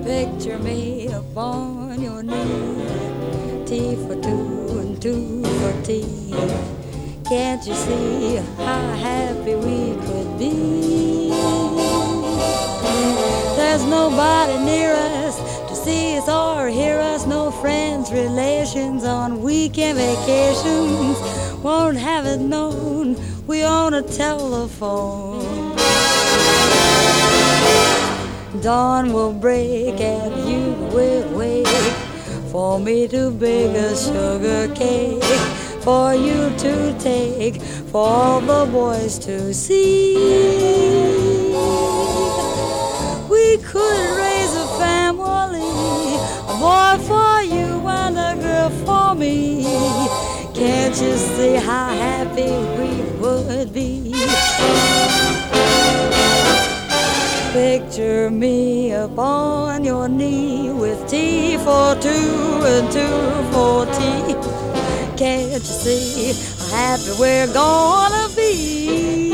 Picture me upon your knee, T for two and two for tea. Can't you see how happy we could be? There's nobody near us to see us or hear us, no friends, relations on weekend vacations. Won't have it known we own a telephone. Dawn will break and you will wake for me to bake a sugar cake for you to take, for all the boys to see. We could raise a family, a boy for you and a girl for me. Can't you see how happy we would be? Picture me upon your knee with T for two and two for tea. Can't you see how happy we're gonna be?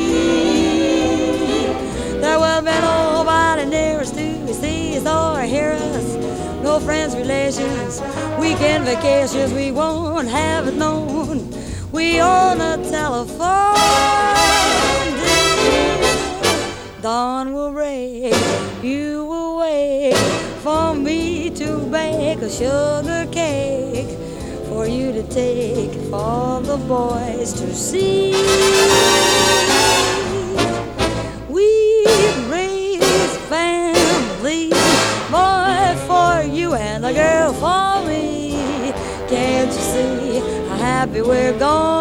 There will be nobody near us to see us or hear us, no friends, relations, weekend vacations. We won't have it known we own a telephone. Dawn will break, you will wait for me to bake a sugar cake for you to take, for all the boys to see. We'd raise family, boy for you and a girl for me. Can't you see how happy we're gonna